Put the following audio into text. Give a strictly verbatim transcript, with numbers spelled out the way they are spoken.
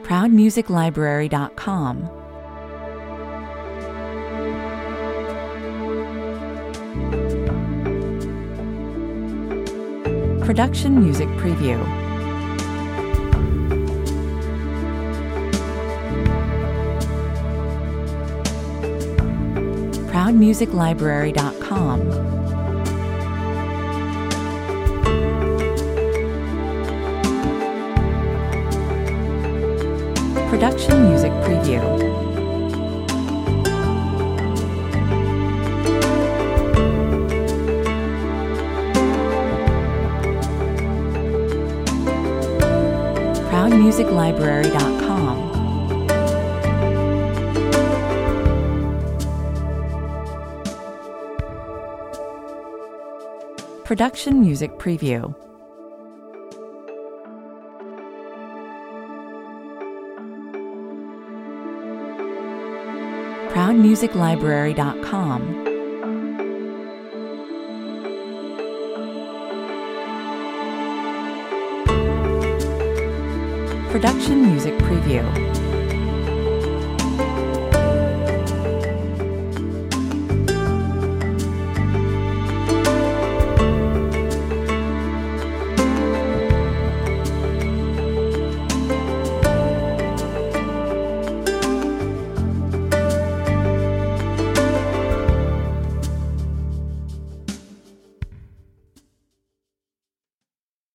proud music library dot com. Production Music Preview. proud music library dot com. Production Music Preview. proud music library dot com. Production Music Preview. proud music library dot com. Production Music Preview.